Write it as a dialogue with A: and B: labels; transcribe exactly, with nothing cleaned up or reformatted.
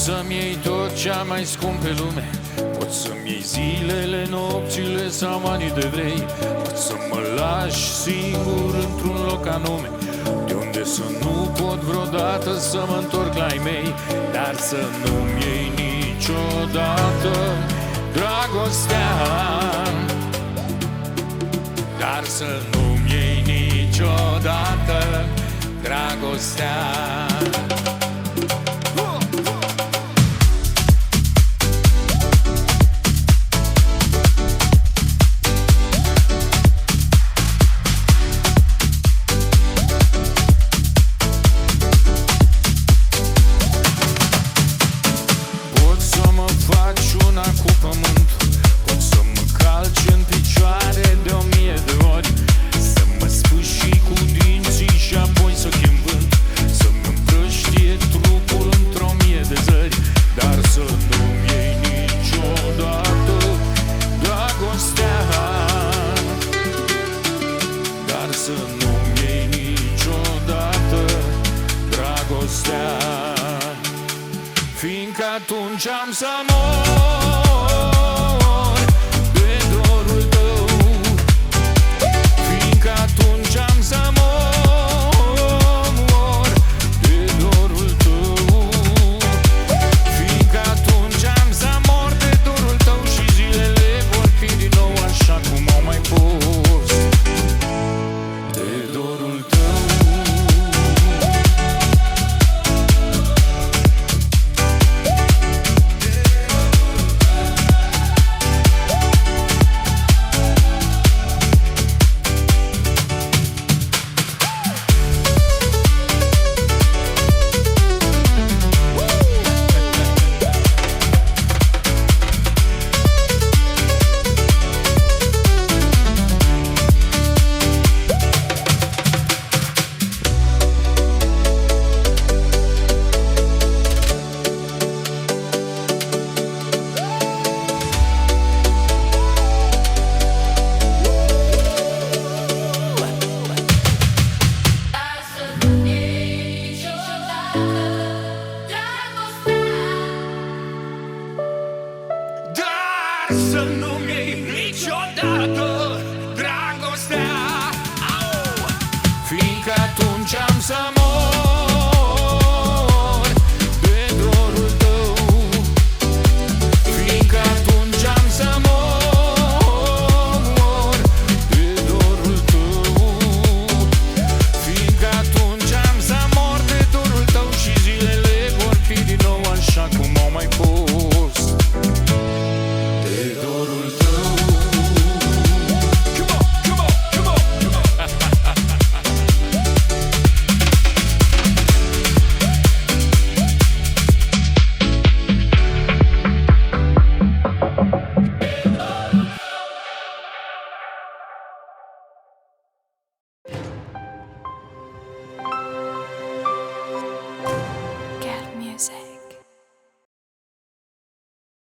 A: să-mi iei tot cea mai scump pe lume, poți să-mi iei zilele, nopțile sau anii de vrei, poți să mă lași singur într-un loc anume, de unde să nu pot vreodată să mă întorc la ei mei, dar să nu-mi iei niciodată dragostea, dar să nu-mi iei niciodată dragostea. Cu pământul pot să mă calci în picioare de o mie de ori, să mă sfâșii cu dinții și apoi să chem vânt, să-mi împrăștie trupul într-o mie de zări, dar să nu-mi iei niciodată dragostea, dar să nu-mi iei niciodată dragostea, fiindcă atunci am să mor de dorul tău, fiindcă atunci am să mor de dorul tău, fiindcă atunci am să mor de dorul tău și zilele vor fi din nou așa cum au mai fost, de dorul tău. Să nu